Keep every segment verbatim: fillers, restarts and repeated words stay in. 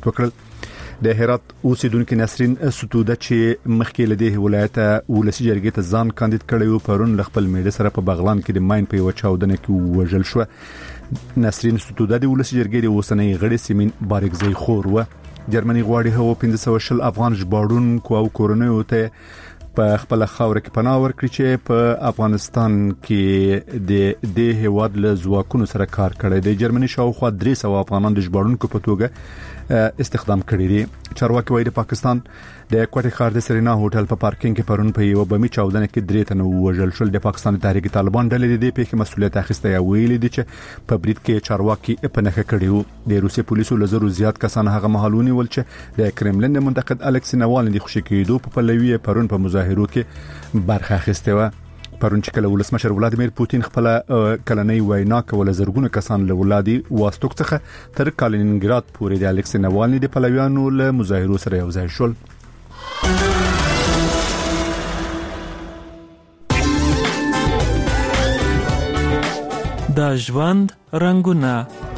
شکایت وکړل. د هرات اوسیدونکو نسرین ستوده چې مخکې له ولایت ولسی جرګې ته ځان کاندید کړی و پرون خپل میډه سره په بغلان کې د ماین په یو چاودنه کې وژل شو. نسرین ستوده د ولسی جرګې د اوسنۍ غړي سیمین بارګزی خور و. جرمني غواړي هو پنځه سوه شل افغان ژباړونکو او کورنیو ته په خپل خاور کې پناه ورکړي چې په افغانستان کې د د هیواد له ځواکونو سره کار کړی دی. جرمني شاوخوا درې سوه افغانان د ژباړونکو په توګه استخدام کړي دي. چارواکي وايي د پاکستان د کوټه ښار د سرینا هوټل په پارکینګ کې پرون په یو بمي چاودنه کې درې تنه وژل شول. د پاکستان تحریک طالبان ډلې د پیښې مسؤلیت اخیسته یا ویلي دي چې په برید کې چارواکي په نخښه کړي وو. د روسي پولیسو لزرو زیات کسان هغه مهالونی ول چې د کرملین د منتقد الکسی ناوالني د خوشی کېدو په پلوي پرون په مظاهرو کې برخه اخیسته و. پرون چې کله ولسمشر ولادیمیر پوتین خپل کلنۍ وینا کوله زرګونه کسان له ولادي واستوک څخه تر کالینینګراد پورې د الکسی ناوالني د پلویانو له مظاهرو سره یو ځای شول. د ژوند رنگونه.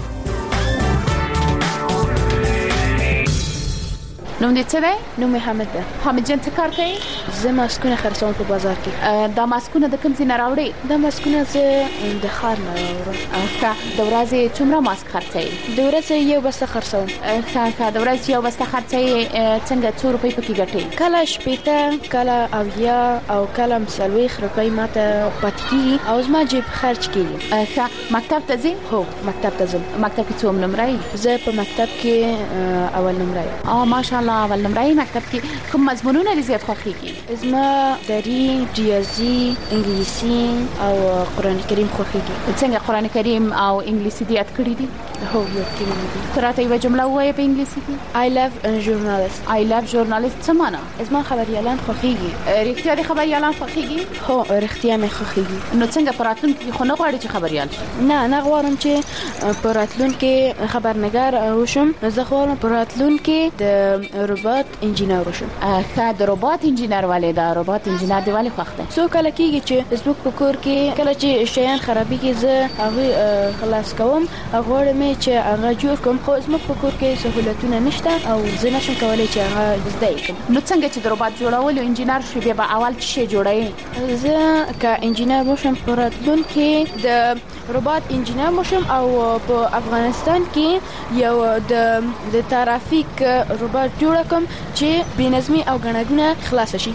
نوم دې څه دی؟ نوم مې حامد ده. حامد جان څه کار کوي؟ زه ماسکونه خرڅوم په بازار کې. دا ماسکونه د کوم ځای نه راوړې؟ دا ماسکونه زه د ښار نه راوړم. ښه، د ورځې څومره ماسک خرڅوې؟ د ورځې یو بسته خرڅوم. ښه ښه، د ورځې یو بسته خرڅوې څنګه څو روپۍ پکې ګټې؟ کله شپېته، کله اویا او کله څلوېښت روپۍ ماته پاتې کېږي او زما جیب خرچ کېږي. ښه، مکتب ته ځې؟ هو، مکتب ته ځم. مکتب کې څوم نمره یې؟ زه په مکتب کې اول نمره یم. آه ماشاءالله، اول نمره یې. مکتب کې کوم مضمونونه دې زیات خوښېږي؟ زما دری، ریاضي، انګلیسي او قرآن کریم خوښېږي. څنګه قرآن کریم او انګلیسي دې یاد کړي دي؟ هو، یاد کړي دي. ته راته یوه جمله ووایه په انګلیسي کې. I love journalists. I love journalists څه معنا؟ زما خبریالان خوښېږي. رښتیا دې خبریالان خوښېږي؟ هو، رښتیا مې خوښېږي. نو څنګه په راتلونکي کې خو نه غواړې چې خبریال شې؟ نه، نه غواړم چې په راتلونکي خبرنګار وشم. زه غواړم په راتلونکي د روبوت انجینر وشم. ښه، د روبوت انجینر ولې دا روبوت انجینر دی ولې خوښ دی؟ څو کله کېږي چې زموږ په کور کې کله چې شیان خرابېږي زه هغوی خلاص کوم. غواړم چې هغه جوړ کړم، خو زموږ په کور کې سهولتونه نشته او زه نشم کولی چې هغه زده یې کړم. نو څنګه چې د روبوت جوړولو انجینر شې بیا به اول څه شی جوړوې؟ زه که انجینر وشم په راتلونکي د روبوت انجینر وشم او په افغانستان کې یو د د ترافیک روبوت جوړ کړم چې بېنظمي او ګڼهګونه خلاصه شي.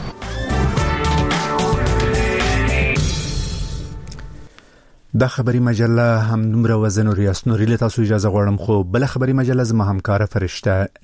دا خبری مجله هم دومره وزن او ریاست نوري له تاسو اجازه غواړم، خو بل خبری مجله زما همکار فرشته